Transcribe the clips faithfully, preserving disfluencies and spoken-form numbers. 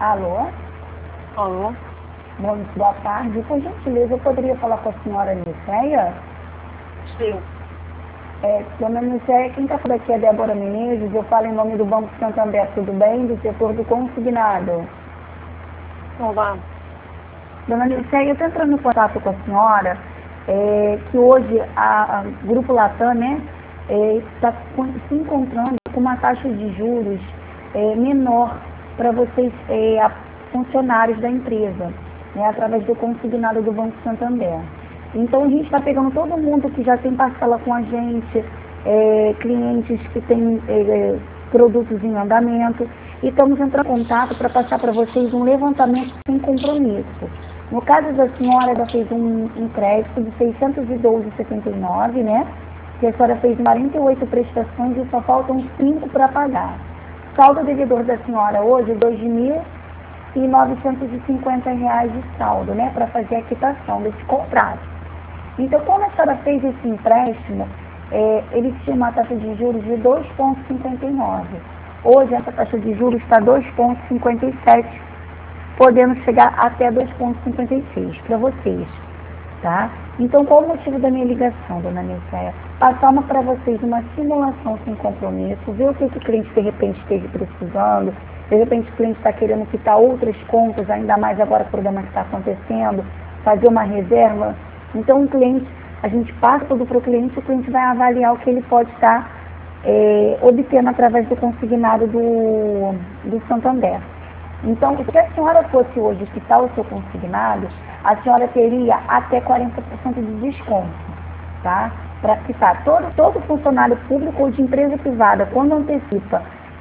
Alô? Alô? Bom, boa tarde. Por gentileza, eu poderia falar com a senhora Nicéia? Sim. É, dona Nicéia, quem está falando aqui é Débora Menezes. Eu falo em nome do Banco Santander, tudo bem? Do setor do consignado. Olá. Dona Nicéia, eu estou entrando em contato com a senhora, é, que hoje a, a Grupo Latam, né, está se encontrando com uma taxa de juros é, menor para vocês, é, a, funcionários da empresa, né, através do consignado do Banco Santander. Então a gente está pegando todo mundo que já tem parcela com a gente, é, clientes que têm é, produtos em andamento, e estamos entrando em contato para passar para vocês um levantamento sem compromisso. No caso da senhora, ela fez um, um crédito de seiscentos e doze vírgula setenta e nove, né? Que a senhora fez quarenta e oito prestações e só faltam cinco para pagar. Saldo devedor da senhora hoje, dois mil e novecentos e cinquenta reais de saldo, né? Para fazer a quitação desse contrato. Então, quando a senhora fez esse empréstimo, é, ele tinha uma taxa de juros de dois vírgula cinquenta e nove. Hoje, essa taxa de juros está dois vírgula cinquenta e sete, podendo chegar até dois vírgula cinquenta e seis para vocês, tá? Então, qual o motivo da minha ligação, dona Nicéia? Passar uma para vocês uma simulação sem compromisso, ver o que, que o cliente, de repente, esteja precisando, de repente o cliente está querendo quitar outras contas, ainda mais agora com o problema que está acontecendo, fazer uma reserva. Então, o cliente, a gente passa tudo para o cliente, o cliente vai avaliar o que ele pode estar é, obtendo através do consignado do, do Santander. Então, se a senhora fosse hoje quitar o seu consignado, a senhora teria até quarenta por cento de desconto, tá? Para quitar. Todo, todo funcionário público ou de empresa privada, quando antecipa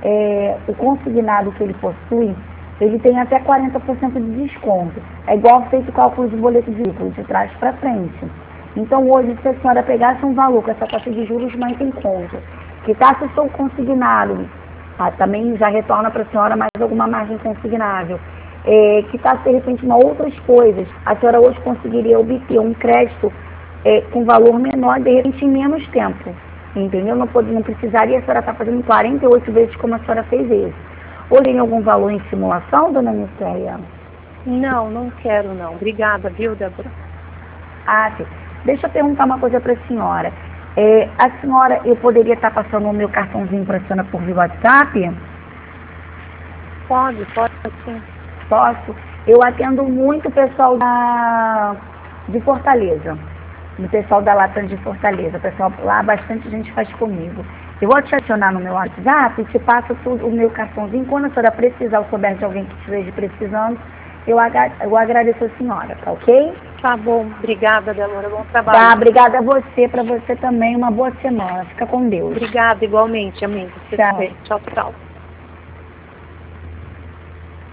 é, o consignado que ele possui, ele tem até quarenta por cento de desconto. É igual feito o cálculo de boleto de veículo, de trás para frente. Então, hoje, se a senhora pegasse um valor com essa taxa de juros mais em conta, quitasse o seu consignado, ah, também já retorna para a senhora mais alguma margem consignável, é, quitasse, de repente, uma outras coisas, a senhora hoje conseguiria obter um crédito é, com valor menor, de repente, em menos tempo. Entendeu? Não, pode, não precisaria a senhora estar fazendo quarenta e oito vezes como a senhora fez esse. Ou tem algum valor em simulação, dona Nicéia? Não, não quero não. Obrigada, viu, Débora? Ah, sim. Deixa eu perguntar uma coisa para a senhora. É, a senhora, eu poderia estar passando o meu cartãozinho para a senhora por via WhatsApp? Pode, pode sim. Posso? Eu atendo muito o pessoal da, de Fortaleza. O pessoal da Latam de Fortaleza. O pessoal lá, bastante gente faz comigo. Eu vou te adicionar no meu WhatsApp e te passo tudo, o meu cartãozinho. Quando a senhora precisar ou souber de alguém que esteja precisando, eu, agra eu agradeço a senhora, tá ok? Tá bom, obrigada, Débora. Bom trabalho. Tá, obrigada a você, para você também. Uma boa semana. Fica com Deus. Obrigada, igualmente, amiga. Tchau. Tchau, tchau.